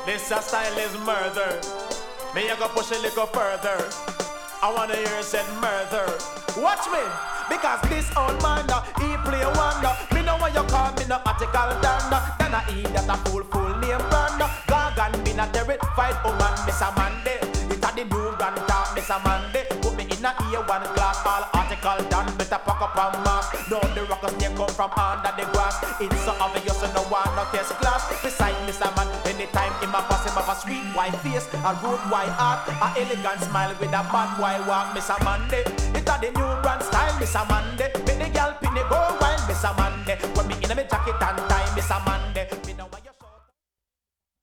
This a style is murder. Me a go push a little further. I wanna hear you said murder. Watch me, because this old man, he play wonder. Me know what you call me, no article done. Then I eat that a full name brand. Gargan be a terrified woman, Miss Amanda. It a the new brand talk, Miss Amanda. Put me in a ear one class, all article done. Better pack up and mask. Know the rockers name come from under the grass. It's so obvious and no one no test class. Beside Mr. Man, anytime in my pass him have a sweet white face, a rude white heart, a elegant smile with a bad white walk, Miss Amanda. It a the new brand style, Miss Amanda. Make the girl pin go wild, Miss Amanda. When me in a me jacket and tie, Miss Amanda.